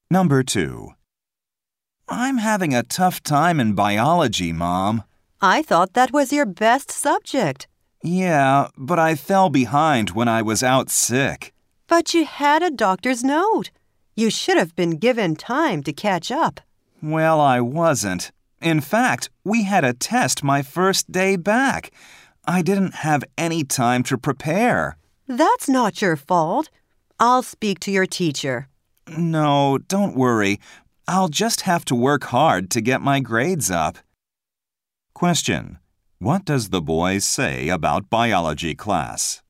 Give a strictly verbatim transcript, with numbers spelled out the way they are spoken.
Number two. I'm having a tough time in biology, Mom. I thought that was your best subject. Yeah, but I fell behind when I was out sick. But you had a doctor's note. You should have been given time to catch up. Well, I wasn't. In fact, we had a test my first day back. I didn't have any time to prepare. That's not your fault. I'll speak to your teacher. No, don't worry. I'll just have to work hard to get my grades up. Question. What does the boy say about biology class?